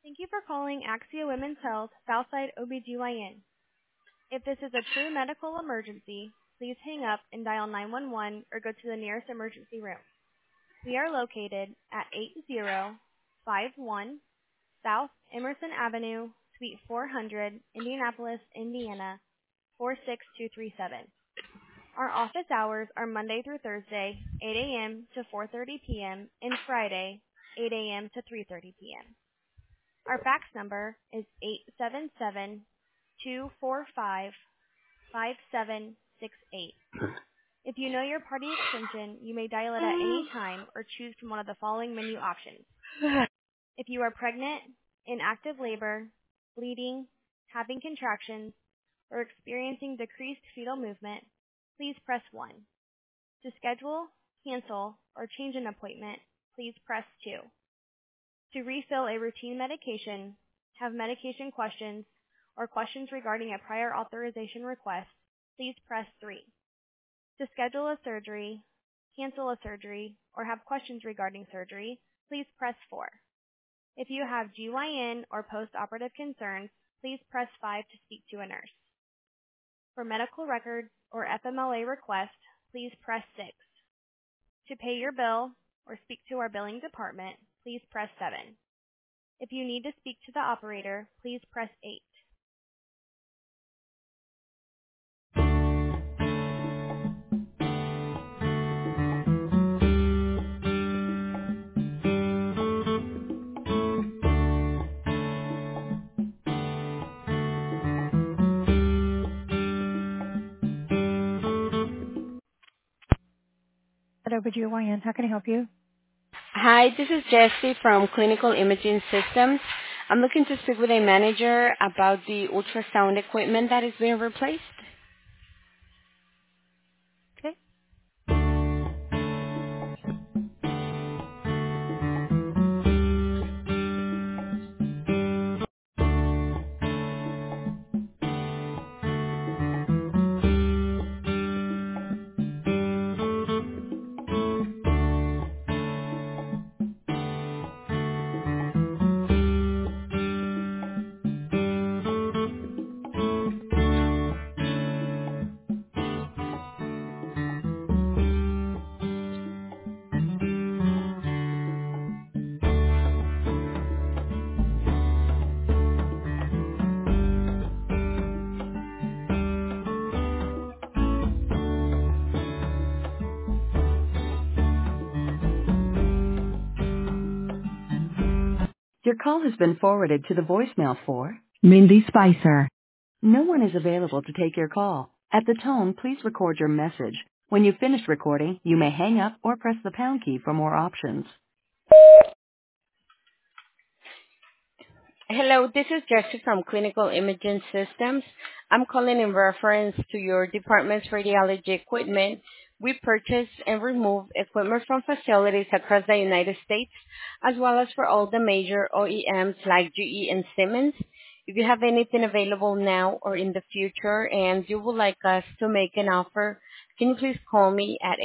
Thank you for calling Axia Women's Health Southside OBGYN. If this is a true medical emergency, please hang up and dial 911 or go to the nearest emergency room. We are located at 8051 South Emerson Avenue, Suite 400, Indianapolis, Indiana, 46237. Our office hours are Monday through Thursday, 8 a.m. to 4:30 p.m., and Friday, 8 a.m. to 3:30 p.m. Our fax number is 877-245-5768. If you know your party extension, you may dial it at any time or choose from one of the following menu options. If you are pregnant, in active labor, bleeding, having contractions, or experiencing decreased fetal movement, please press 1. To schedule, cancel, or change an appointment, please press 2. To refill a routine medication, have medication questions, or questions regarding a prior authorization request, please press 3. To schedule a surgery, cancel a surgery, or have questions regarding surgery, please press 4. If you have GYN or post-operative concerns, please press 5 to speak to a nurse. For medical records or FMLA requests, please press 6. To pay your bill or speak to our billing department, please press 7. If you need to speak to the operator, please press 8. At OBGYN, how can I help you? Hi, this is Jessie from Clinical Imaging Systems. I'm looking to speak with a manager about the ultrasound equipment that is being replaced. Okay. Your call has been forwarded to the voicemail for Mindy Spicer. No one is available to take your call. At the tone, please record your message. When you've finished recording, you may hang up or press the pound key for more options. Hello, this is Jessie from Clinical Imaging Systems. I'm calling in reference to your department's radiology equipment. We purchase and remove equipment from facilities across the United States, as well as for all the major OEMs like GE and Siemens. If you have anything available now or in the future and you would like us to make an offer, can you please call me at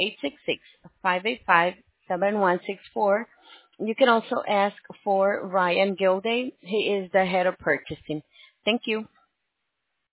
866-585-7164. You can also ask for Ryan Gilday. He is the head of purchasing. Thank you.